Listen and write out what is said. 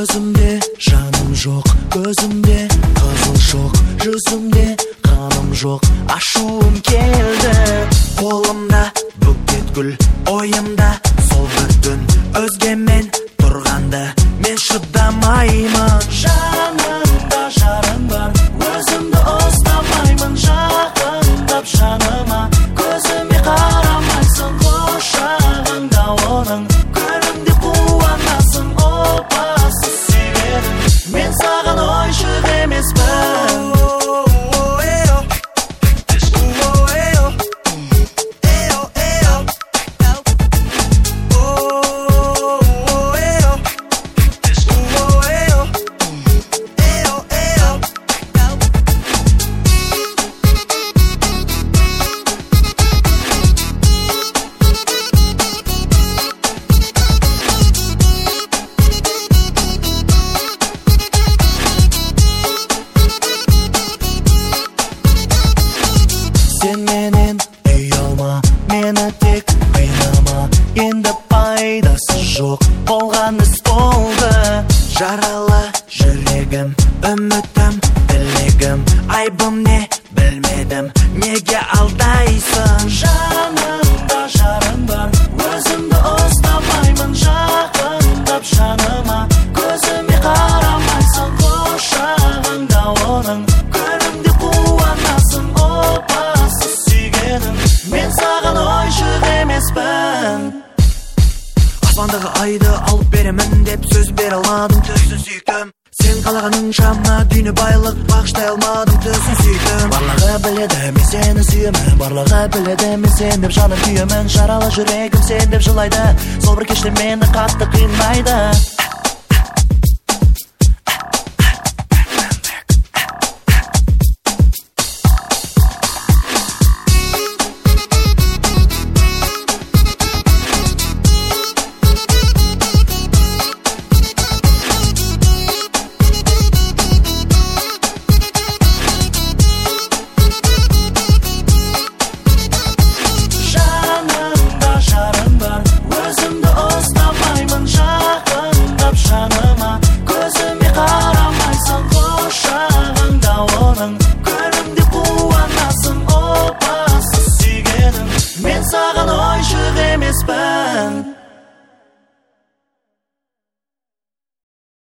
Өзімде жаным жоқ, көзімде қызыл шоқ, жүзімде қаным жоқ, ашуым келді. Қолымда бүкет гүл, ойымда сол бір түн, өзгемен тұрғанда мен шыдамаймын. Жанымда жарың бар, өзімді ұстамаймын, жақындап жаныма, көзіме қарамайсың, құшағыңда оның, көрімде қуанасың, опасыз сүйгенім, мен саған ойшық емеспін. Сен менен үй алма, мені тек қинама, енді пайдасы жоқ, болған іс болды. Жаралы жүрегім, үмітім, тілегім, айбым не білмедім, неге алдайсың? Жанымда жарың бар, өзімді ұстамаймын, жақындап жаныма, көзіме қарамайсың, құшағыңда оның, көрімде қуанасың, опасыз сүйгенім, мен саған ойшық емеспін. Аспандағы айды алып беремін деп сөз бере алмадым, төсін сүйіктім. Сен қалағаныңша мына дүйні байлық бағыштай алмадым, төсін сүйіктім. Барлығы біледі мен сені сүйемін, барлығы біледі мен сен деп жаным күйемін. Жаралы жүрегім сен деп жылайды, сол бір кеште мені қатты қинайды.